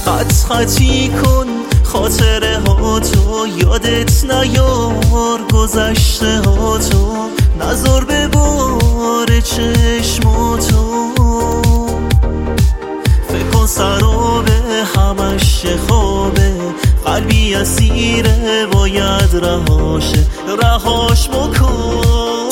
خطی کن خاطره ها تو، یادت نیار گذشته ها تو، نظر به بار چشماتو. فکر کن سرابه همش خوابه، قلبی اسیره باید رهاش بکن.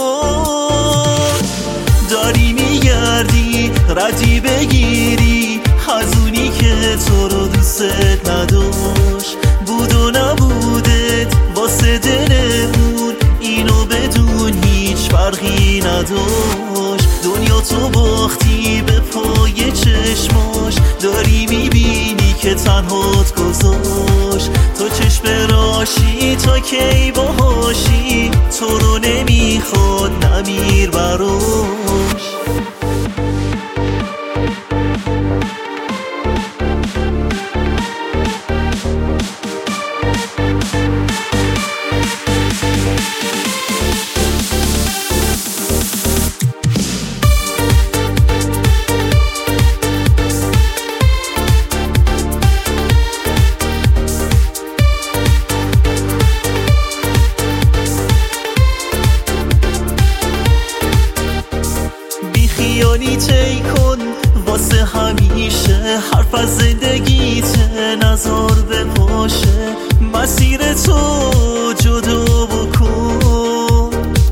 داری میگردی ردی بگیری از اونی که تو رو دوست نداشت، بود و نبودت واسه دلمون اینو بدون هیچ فرقی نداشت. دنیا تو باختی به پای چشماش، داری میبینی که تنهات گذاشت. تو چشم راشی تا کی باهاشی، تو رو نمیخواد نمیر براش. بیخیالی تی کن واسه همیشه، حرف از زندگیت نظر به پاشه. مسیر تو جدا بکن،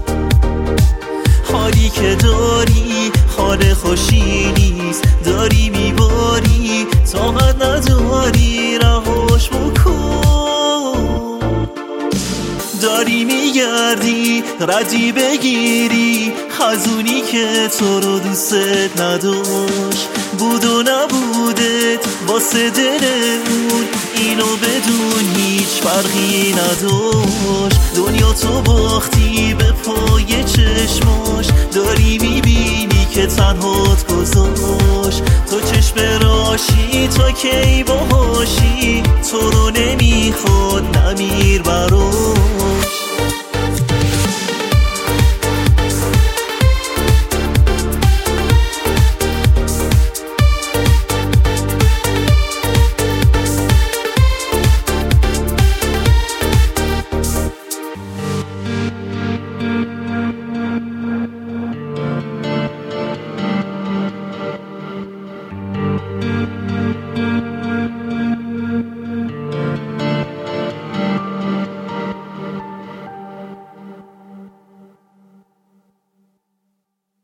حالی که داری حال خوشی نیست، داری میباری طاقت نداری رهاش بکن. داری میگردی ردی بگیری از اونی که تو رو دوست نداشت، بود و نبودت واسه دلمون اینو بدون هیچ فرقی نداشت. دنیا تو باختی به پای چشماش، داری میبینی که تنهات گذاشت. تو چشم راشی تا کی با